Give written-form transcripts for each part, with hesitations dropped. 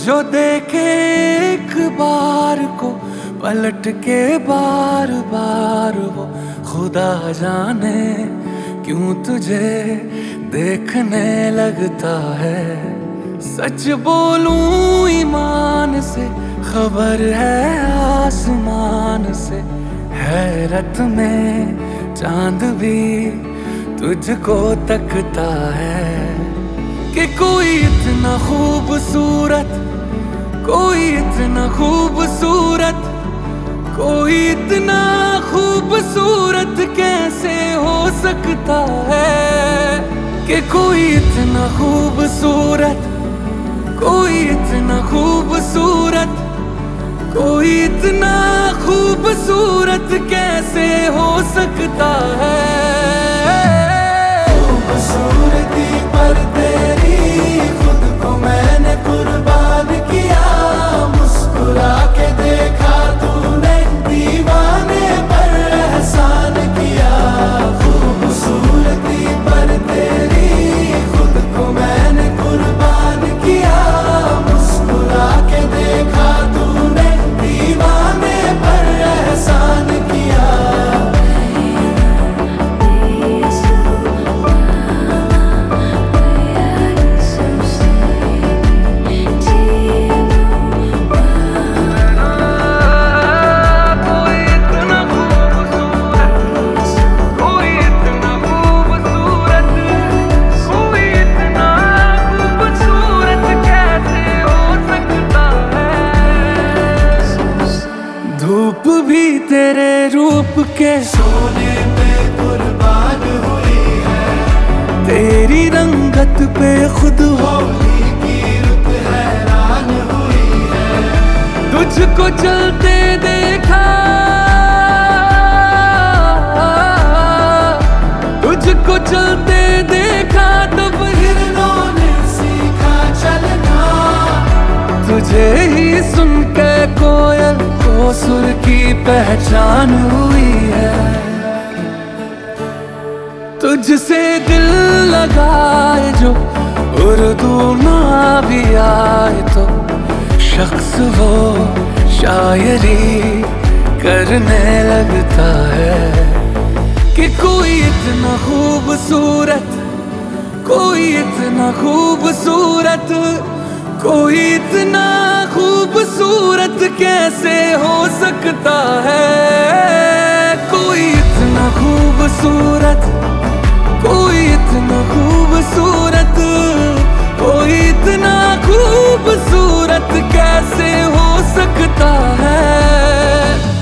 जो देखे एक बार को पलट के बार बार वो खुदा जाने क्यों तुझे देखने लगता है। सच बोलूं ईमान से खबर है आसमान से, हैरत में चांद भी तुझको तकता है कि कोई इतना खूबसूरत, कोई इतना खूबसूरत, कोई इतना खूबसूरत कैसे हो सकता है कि कोई इतना खूबसूरत, कोई इतना खूबसूरत, कोई इतना खूबसूरत कैसे हो सकता है। खूबसूरती पर तेरी खुद को मैंने कुर्बान किया, मुस्कुरा के देखा तूने दीवाने पर एहसान किया। खूबसूरती पर तेरी खुद को मैंने कुर्बान किया, मुस्कुरा के देखा तूने दीवाने पर एहसान किया। धूप भी तेरे रूप के सोने पे कुर्बान हुई है, तेरी रंगत पे खुद होली की रुत हैरान हुई है। तुझको चलते देखा, तुझको चलते देखा तब हिरणों ने सीखा चलना। तुझे ही सुन के कोयल को सुर की पहचान हुई है। तुझसे दिल लगाए जो उर्दू ना भी आए तो शख्स वो शायरी करने लगता है कि कोई इतना खूबसूरत, कोई इतना खूबसूरत, कोई इतना खूबसूरत कैसे हो सकता है। कोई इतना खूबसूरत, कोई इतना खूबसूरत, कोई इतना खूबसूरत कैसे हो सकता है।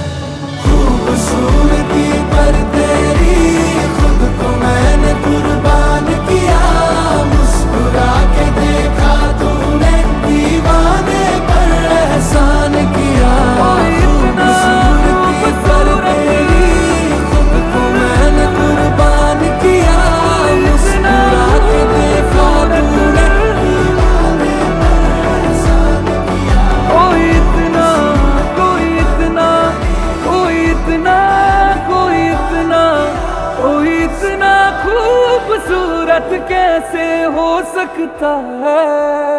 खूबसूरती पर तेरी खुद को मैंने कुर्बान किया, मुस्कुरा के देखा तूने दीवाने पर एहसान किया। खूबसूरती पर तेरी खुद को मैंने कुर्बान किया, मुस्कुरा के देखा तूने दीवाने पर एहसान किया। कोई इतना, कोई इतना, कोई इतना, कोई इतना, कोई इतना खूबसूरत कैसे हो सकता है।